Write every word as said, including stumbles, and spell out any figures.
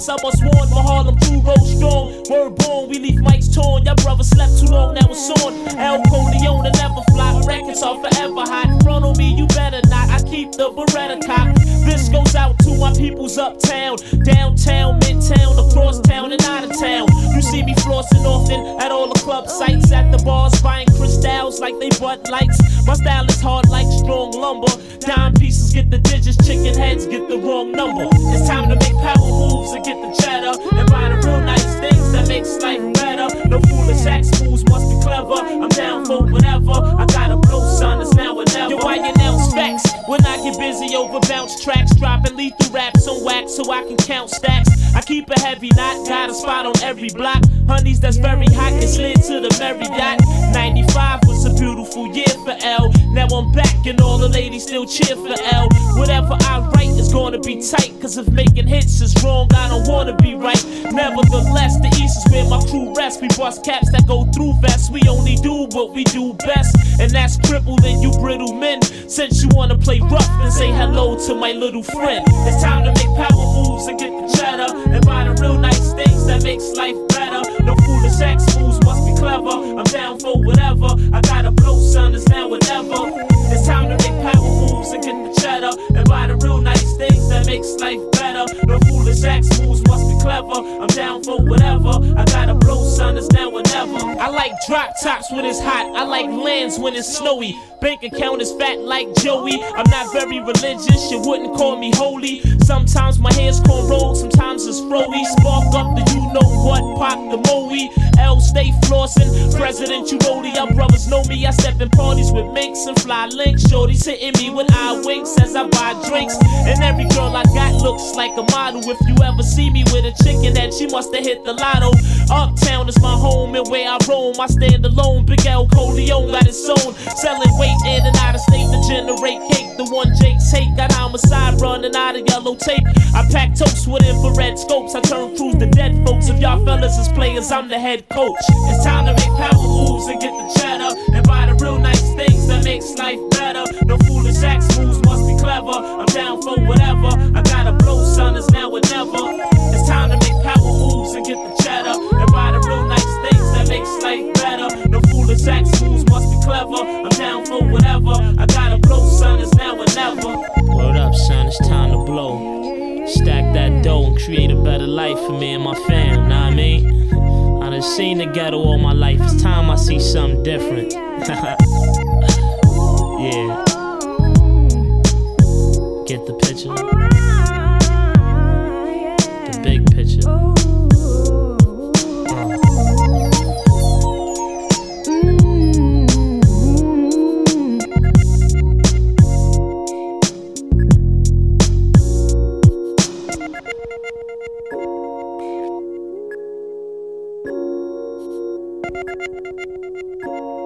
I must warn my Harlem crew roll strong. Word born, we leave mics torn. Y'all brothers slept too long, now it's on. El Coleone and never flop. Records are forever hot. Front on me, you better not. I keep the Beretta cock. This goes out to my peoples uptown, downtown, midtown, across town, and out of town. You see me flossing often at all the club sites, at the bars, buying crystals like they Bud Lights. My style is hard like strong lumber. Dime pieces get the digits, chicken heads get the wrong number. It's time to make power moves and get the cheddar, and buy the real nice things that makes life better. No foolish act moves, must be clever. I'm down for whatever. I gotta blow, son, it's now or never. Yo, why you announce facts when I get busy over bounce tracks, dropping lethal raps on wax so I can count stacks. I keep a heavy knot, got a spot on every block. Honeys that's very hot get slid to the Marriott. ninety-five was a beautiful year for L. Now I'm back and all the ladies still cheer for L. Whatever I write is gonna be tight, cause if making hits is wrong, I don't wanna be right. Nevertheless, the East is where my crew rests. We bust caps that go through vests. We only do what we do best, and that's crippled and you brittle men. Since you wanna play rough, then say hello to my little friend. It's time to make power moves and get the cheddar, and buy the real nice things that makes life better. No foolish act moves, must be clever. I'm down for whatever. I gotta blow, son, it's now or never. It's time to make power moves and get the cheddar, and buy the real nice things that makes life better. No foolish act moves, must be clever. I'm down for whatever. I gotta blow, son, it's now or never. I like drop tops when it's hot. I like lands when it's snowy. Bank account is fat like Joey. I'm not very religious, you wouldn't call me holy. Sometimes my hair's cornrowed, sometimes it's froey. Spark up the you know what, pop the moe. L stay flossing, President you rollie. Y'all brothers know me, I step in parties with minks and fly links. Shorty's hitting me with eye winks as I buy drinks. And every girl I got looks like a model. If you ever see me with a chicken head, she must have hit the lotto. Uptown is my home and where I roam. I stand alone, Big El Coleone got its own. Selling weight in and out of state to generate cake. The one Jake's hate got homicide running out of yellow tape. I pack toast with infrared scopes. I turn crews to dead folks. If y'all fellas is players, I'm the head coach. It's time to make power moves and get the cheddar, and buy the real nice things that makes life better. No foolish act moves, must be clever. I'm down for whatever. I gotta blow, son, it's now or never. It's time to make power moves and get the cheddar, and buy the real nice things that makes life better. No foolish act moves, must be clever. I'm down for whatever. I gotta blow, son, it's now or never. Word up, son, it's time to blow. Stack that dough and create a better life for me and my fam, know what I mean? I done seen the ghetto all my life, it's time I see something different. Yeah. Get the picture? The big picture. Uh.